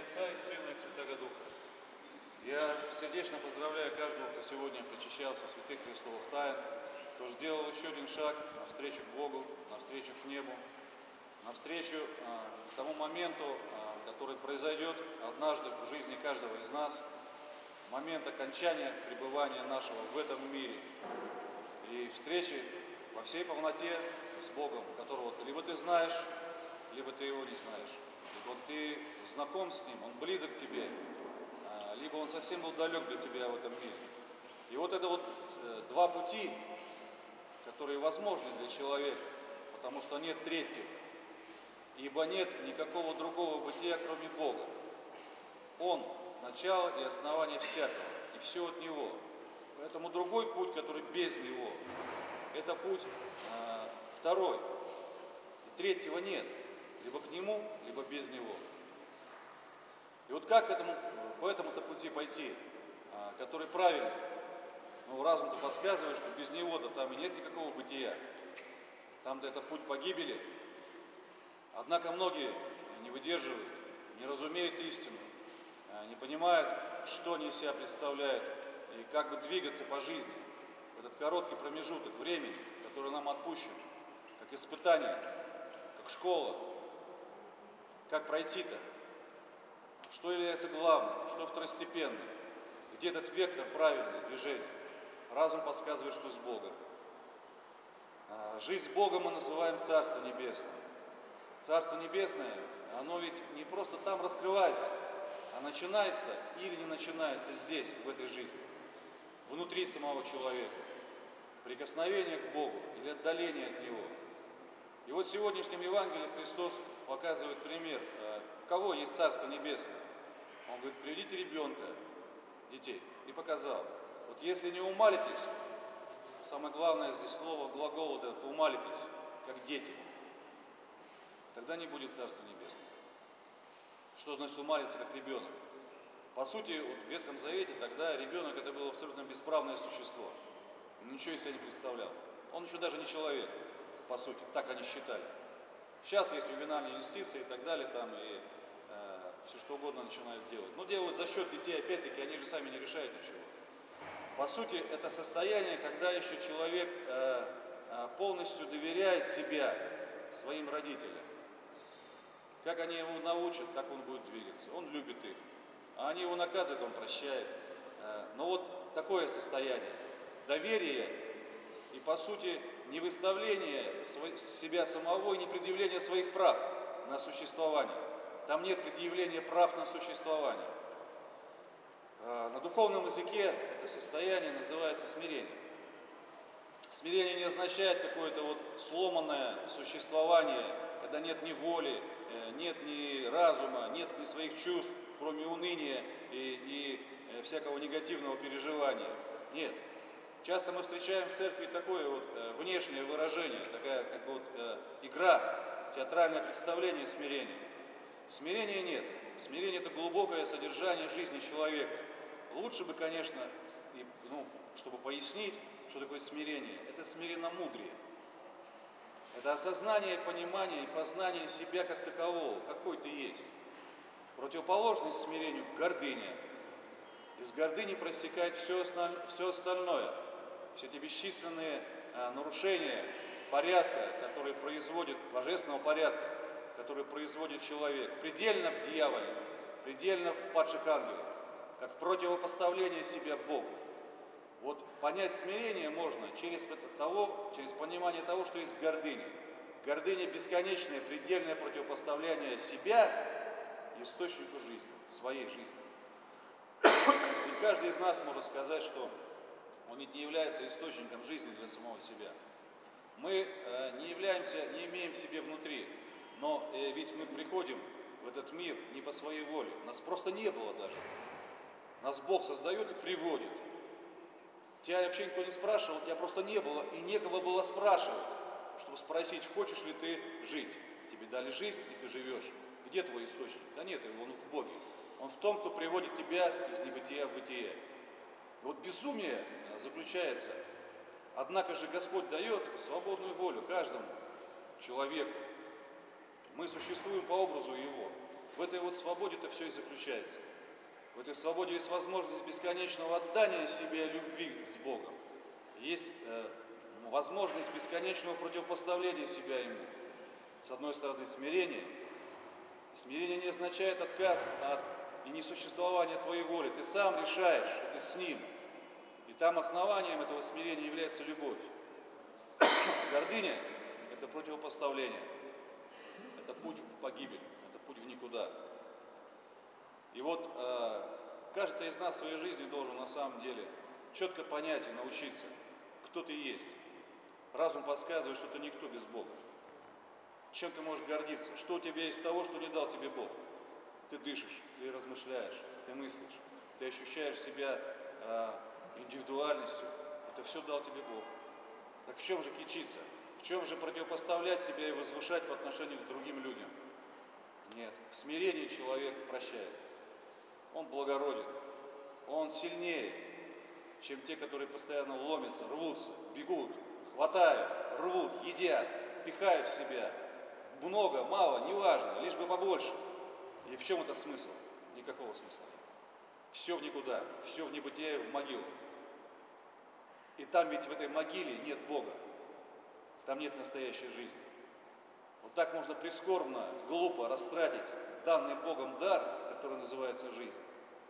Отца и Сына и Святого Духа. Я сердечно поздравляю каждого, кто сегодня причащался святых Христовых тайн, кто сделал еще один шаг навстречу к Богу, навстречу к небу, навстречу к тому моменту, который произойдет однажды в жизни каждого из нас, момент окончания пребывания нашего в этом мире и встречи во всей полноте с Богом, которого либо ты знаешь, либо ты его не знаешь. Либо ты знаком с ним, он близок к тебе, либо он совсем был далек для тебя в этом мире. И вот это вот два пути, которые возможны для человека, потому что нет третьего, ибо нет никакого другого бытия, кроме Бога. Он – начало и основание всякого, и все от Него. Поэтому другой путь, который без Него, это путь второй. И третьего нет. Либо к Нему, либо без Него. И вот как по этому-то пути пойти, который правильный? Ну, разум-то подсказывает, что без Него-то там и нет никакого бытия. Там-то это путь погибели. Однако многие не выдерживают, не разумеют истину, не понимают, что они из себя представляют и как бы двигаться по жизни. В этот короткий промежуток времени, который нам отпущен, как испытание, как школа. Как пройти-то? Что является главным, что второстепенным? Где этот вектор правильный движения? Разум подсказывает, что с Богом. Жизнь с Богом мы называем Царство Небесное. Царство Небесное, оно ведь не просто там раскрывается, а начинается или не начинается здесь, в этой жизни, внутри самого человека. Прикосновение к Богу или отдаление от Него. И вот в сегодняшнем Евангелии Христос показывает пример, у кого есть Царство Небесное. Он говорит, приведите ребенка, детей, и показал. Вот если не умалитесь, самое главное здесь слово, глагол вот этот, умалитесь, как дети, тогда не будет Царства Небесного. Что значит умалиться, как ребенок? По сути, вот в Ветхом Завете тогда ребенок это было абсолютно бесправное существо. Он ничего из себя не представлял. Он еще даже не человек, по сути, так они считали. Сейчас есть ювенальные юстиции и так далее, там и все что угодно начинают делать. Но делают за счет детей, опять-таки, они же сами не решают ничего. По сути, это состояние, когда еще человек полностью доверяет себя своим родителям. Как они его научат, так он будет двигаться. Он любит их. А они его наказывают, он прощает. Но вот такое состояние. Доверие и, по сути, не выставление себя самого и не предъявление своих прав на существование. Там нет предъявления прав на существование. На духовном языке это состояние называется смирение. Смирение не означает какое-то вот сломанное существование, когда нет ни воли, нет ни разума, нет ни своих чувств, кроме уныния и всякого негативного переживания. Нет. Часто мы встречаем в церкви такое вот внешнее выражение, такая как бы вот игра, театральное представление смирения. Смирения нет. Смирение – это глубокое содержание жизни человека. Лучше бы, конечно, чтобы пояснить, что такое смирение, это смиренно-мудрее. Это осознание, понимание и познание себя как такового, какой ты есть. Противоположность смирению – гордыня. Из гордыни проистекает все остальное. Все эти бесчисленные нарушения порядка, которые производит, божественного порядка, который производит человек, предельно в дьяволе, предельно в падших ангелах, как в противопоставление себя Богу. Вот понять смирение можно через понимание того, что есть гордыня. Гордыня – бесконечное, предельное противопоставление себя источнику жизни, своей жизни. И каждый из нас может сказать, что он ведь не является источником жизни для самого себя. Мы не имеем в себе внутри, но ведь мы приходим в этот мир не по своей воле. Нас просто не было даже. Нас Бог создает и приводит. Тебя вообще никто не спрашивал, тебя просто не было, и некого было спрашивать, чтобы спросить, хочешь ли ты жить. Тебе дали жизнь, и ты живешь. Где твой источник? Да нет его, он в Боге. Он в том, кто приводит тебя из небытия в бытие. И вот безумие заключается. Однако же Господь дает свободную волю каждому человеку. Мы существуем по образу Его. В этой вот свободе-то все и заключается. В этой свободе есть возможность бесконечного отдания себя любви с Богом. Есть возможность бесконечного противопоставления себя Ему. С одной стороны, смирение. Смирение не означает отказ от и несуществования твоей воли. Ты сам решаешь, что ты с Ним. И там основанием этого смирения является любовь. Гордыня – это противопоставление. Это путь в погибель, это путь в никуда. И вот каждый из нас в своей жизни должен на самом деле четко понять и научиться, кто ты есть. Разум подсказывает, что ты никто без Бога. Чем ты можешь гордиться? Что у тебя есть того, что не дал тебе Бог? Ты дышишь, ты размышляешь, ты мыслишь, ты ощущаешь себя индивидуальностью. Это все дал тебе Бог. Так в чем же кичиться? В чем же противопоставлять себя и возвышать по отношению к другим людям? Нет. В смирении человек прощает. Он благороден. Он сильнее, чем те, которые постоянно ломятся, рвутся, бегут, хватают, рвут, едят, пихают в себя. Много, мало, неважно, лишь бы побольше. И в чем этот смысл? Никакого смысла нет. Все в никуда, все в небытие и в могилу. И там ведь в этой могиле нет Бога. Там нет настоящей жизни. Вот так можно прискорбно, глупо растратить данный Богом дар, который называется жизнь.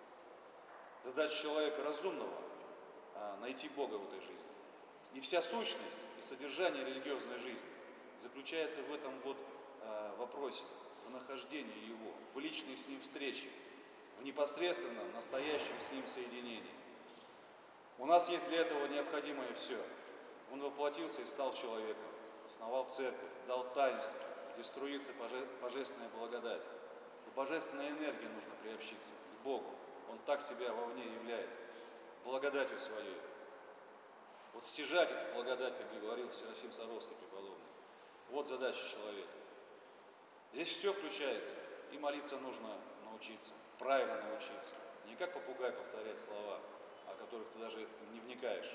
Задача человека разумного найти Бога в этой жизни. И вся сущность и содержание религиозной жизни заключается в этом вот вопросе, в нахождении Его, в личной с Ним встрече, в непосредственном, настоящем с Ним соединении. У нас есть для этого необходимое все. Он воплотился и стал человеком, основал церковь, дал таинство, где струится божественная благодать. В божественной энергии нужно приобщиться к Богу. Он так себя вовне являет, благодатью своей. Вот стяжать эту благодать, как говорил Серафим Саровский преподобный. Вот задача человека. Здесь все включается. И молиться нужно научиться, правильно научиться. Не как попугай повторять слова, о которых ты даже не вникаешь,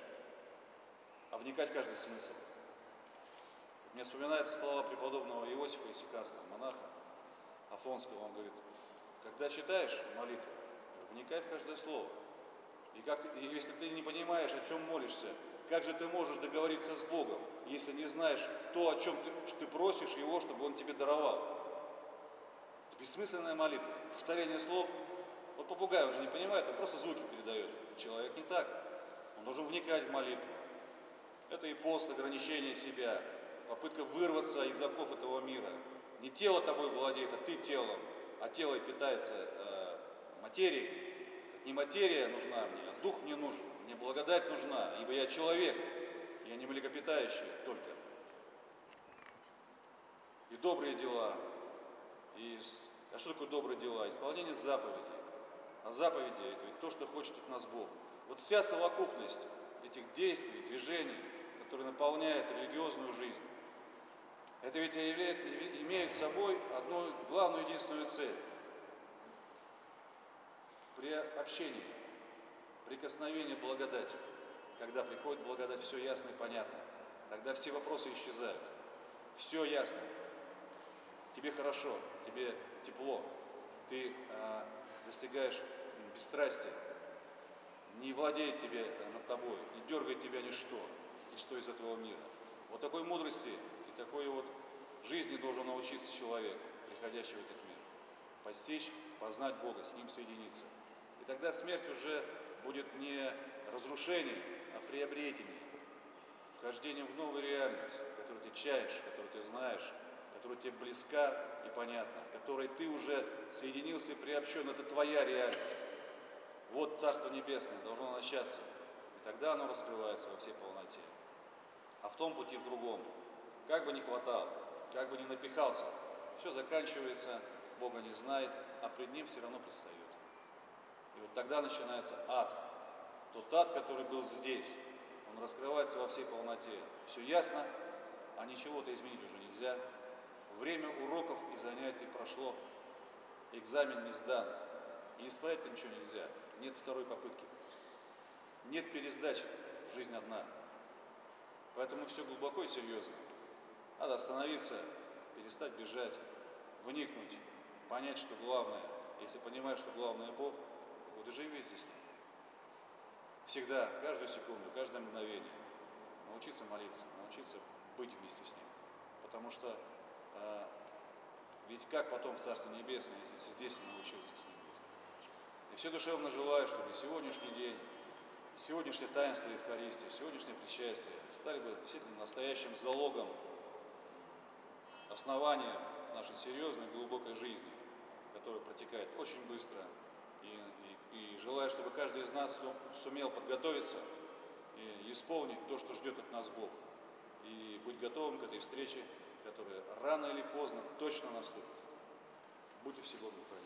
а вникать в каждый смысл. Мне вспоминаются слова преподобного Иосифа Исихастова, монаха Афонского. Он говорит, когда читаешь молитву, вникай в каждое слово. И если ты не понимаешь, о чем молишься, как же ты можешь договориться с Богом, если не знаешь то, о чем ты просишь Его, чтобы Он тебе даровал? Это бессмысленная молитва, повторение слов. Вот попугай, он же не понимает, он просто звуки передает. Человек не так. Он должен вникать в молитву. Это и пост, ограничение себя, попытка вырваться из оков этого мира. Не тело тобой владеет, а ты телом, а тело питается материей. Так не материя нужна мне, а дух мне нужен. Мне благодать нужна, ибо я человек, я не млекопитающий только. И добрые дела. А что такое добрые дела? Исполнение заповедей. А заповеди – это ведь то, что хочет от нас Бог. Вот вся совокупность этих действий, движений, которые наполняют религиозную жизнь, это ведь имеет собой одну главную единственную цель. При общении, прикосновении благодати, когда приходит благодать, все ясно и понятно, тогда все вопросы исчезают. Все ясно. Тебе хорошо, тебе тепло, ты достигаешь бесстрастия, не владеет тебе над тобой, не дергает тебя ничто из этого мира. Вот такой мудрости и такой вот жизни должен научиться человек, приходящий в этот мир. Постичь, познать Бога, с Ним соединиться. И тогда смерть уже будет не разрушением, а приобретением, вхождением в новую реальность, которую ты чаешь, которую ты знаешь, которая тебе близка и понятна, которой ты уже соединился и приобщен. Это твоя реальность. Вот Царство Небесное должно начаться. И тогда оно раскрывается во всей полноте. А в том пути в другом. Как бы ни хватал, как бы ни напихался, все заканчивается, Бога не знает, а пред Ним все равно предстает. И вот тогда начинается ад. Тот ад, который был здесь, он раскрывается во всей полноте. Все ясно, а ничего-то изменить уже нельзя. Время уроков и занятий прошло, экзамен не сдан, и исправить ничего нельзя. Нет второй попытки, нет пересдачи, жизнь одна. Поэтому все глубоко и серьезно. Надо остановиться, перестать бежать, вникнуть, понять, что главное, если понимаешь, что главное Бог, вот и живи здесь с Ним. Всегда, каждую секунду, каждое мгновение научиться молиться, научиться быть вместе с Ним. Потому что ведь как потом в Царство Небесное, если здесь не научился с Ним быть? И все душевно желаю, чтобы сегодняшний день, сегодняшнее таинство Евхаристии, сегодняшнее причастие стали бы действительно настоящим залогом, основанием нашей серьезной, глубокой жизни, которая протекает очень быстро. И желаю, чтобы каждый из нас сумел подготовиться и исполнить то, что ждет от нас Бог. И быть готовым к этой встрече, которая рано или поздно точно наступит. Будьте всего благословенны.